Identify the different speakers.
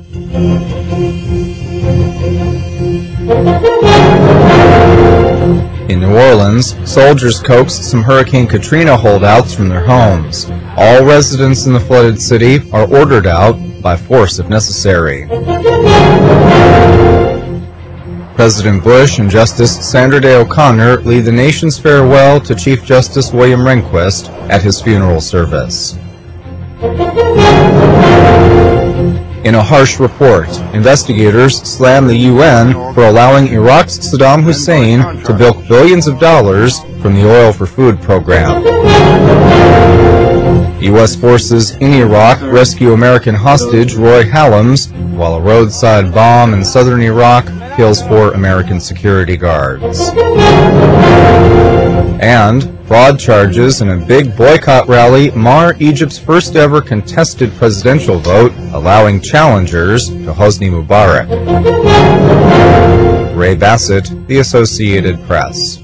Speaker 1: In New Orleans, soldiers coaxed some Hurricane Katrina holdouts from their homes. All residents in the flooded city are ordered out by force if necessary. President Bush and Justice Sandra Day O'Connor lead the nation's farewell to Chief Justice William Rehnquist at his funeral service. In a harsh report, investigators slam the UN for allowing Iraq's Saddam Hussein to bilk billions of dollars from the Oil for Food program. U.S. forces in Iraq rescue American hostage Roy Hallams, while a roadside bomb in southern Iraq kills 4 American security guards. And fraud charges in a big boycott rally mar Egypt's first ever contested presidential vote, allowing challengers to Hosni Mubarak. Ray Bassett, The Associated Press.